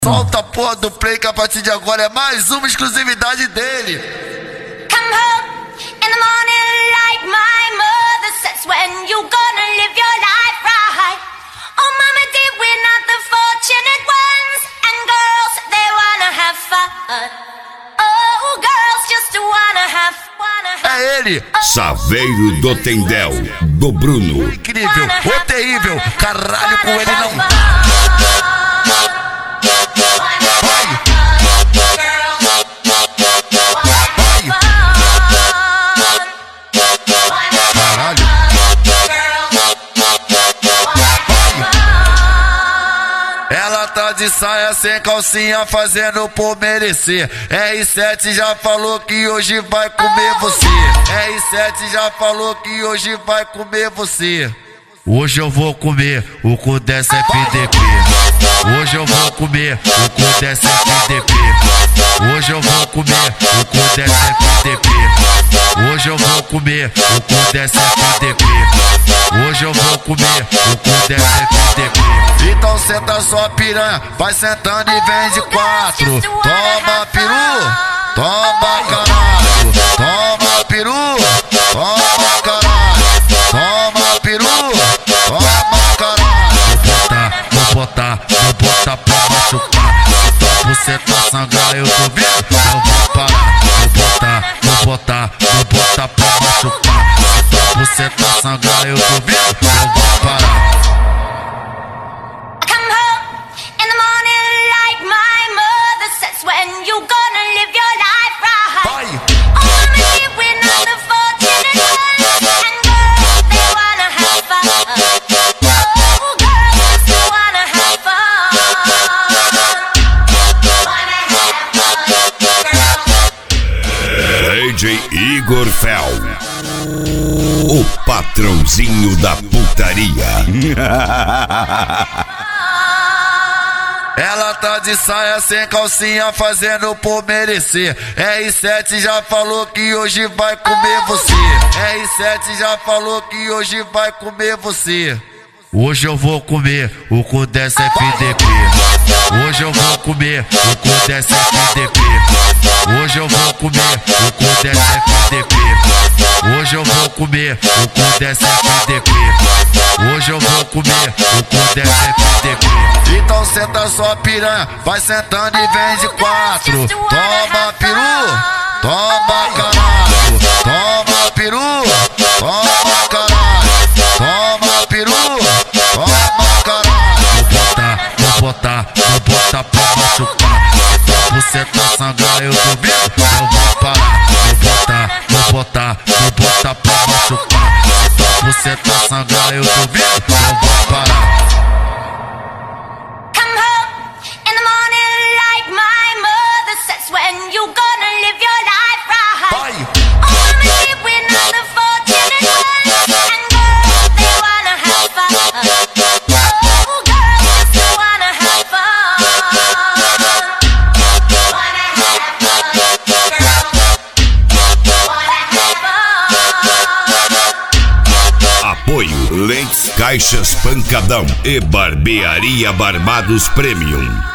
Solta a porra do play que a partir de agora é mais uma exclusividade dele. Come home in the morning like my mother says, when you gonna live your life right. Oh mama dear, we're not the fortunate ones, and girls, they wanna have fun. Oh girls just wanna have É ele, Saveiro do Tendel, do Bruno. o incrível, o terrível, caralho, com ele não. Ela tá de saia sem calcinha fazendo por merecer. R7 já falou que hoje vai comer você. R7 já falou que hoje vai comer você. Hoje eu vou comer o cu dessa FDP. Hoje eu vou comer o cu dessa FDP. Hoje eu vou comer o cu dessa FDP. Hoje eu vou comer o cu dessa FDP. Hoje eu vou comer o cu dessa FDP. Então senta sua piranha, vai sentando e vem de quatro. Toma peru, toma caralho. Toma peru, toma caralho. Toma peru, toma caralho. Vou botar pra machucar. Você tá sangrando, eu tô vendo, não vou parar. Vou botar pra machucar. Você tá sangrando, eu tô vendo, não vou parar. Come home in the morning like my mother says, when you gonna live your life right. Vai! Oh mama dear, we're not the fortunate ones, and girls, they wanna have fun. Oh girls just wanna have fun. DJ Igor Fel, o patrãozinho da putaria. Ela tá de saia sem calcinha fazendo por merecer. R7 já falou que hoje vai comer você. R7 já falou que hoje vai comer você. Hoje eu vou comer o cu dessa FDP. Hoje eu vou comer o cu dessa FDP. Hoje eu vou comer o cu dessa FDP. Hoje eu vou comer o cu dessa FDP. Hoje eu vou comer o cu dessa FDP. Então senta sua piranha, vai sentando e vem de quatro. Toma peru, toma caralho. Toma peru, toma caralho. Toma peru, toma caralho. Vou botar pra machucar. Você tá sangrando, eu tô vendo, não vou parar. Vou botar pra machucar. Você tá sangrando, eu tô vendo, não vou parar. Come home in the morning like my mother says, when you gonna live your life right. Vai! Oh mama dear, we're not the fortunate ones, and girls, they wanna have fun. Oh girls just wanna have fun. Wanna have fun, girls. Wanna have fun. Apoio Lentes Caixas Pancadão e Barbearia Barbados Premium.